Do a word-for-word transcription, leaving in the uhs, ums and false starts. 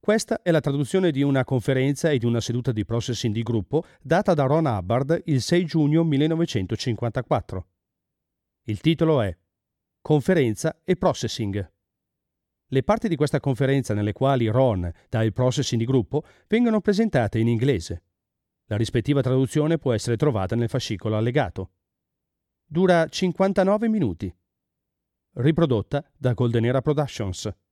Questa è la traduzione di una conferenza e di una seduta di processing di gruppo data da Ron Hubbard il sei giugno millenovecentocinquantaquattro. Il titolo è Conferenza e Processing. Le parti di questa conferenza nelle quali Ron dà il processing di gruppo vengono presentate in inglese. La rispettiva traduzione può essere trovata nel fascicolo allegato. Dura cinquantanove minuti. Riprodotta da Golden Era Productions.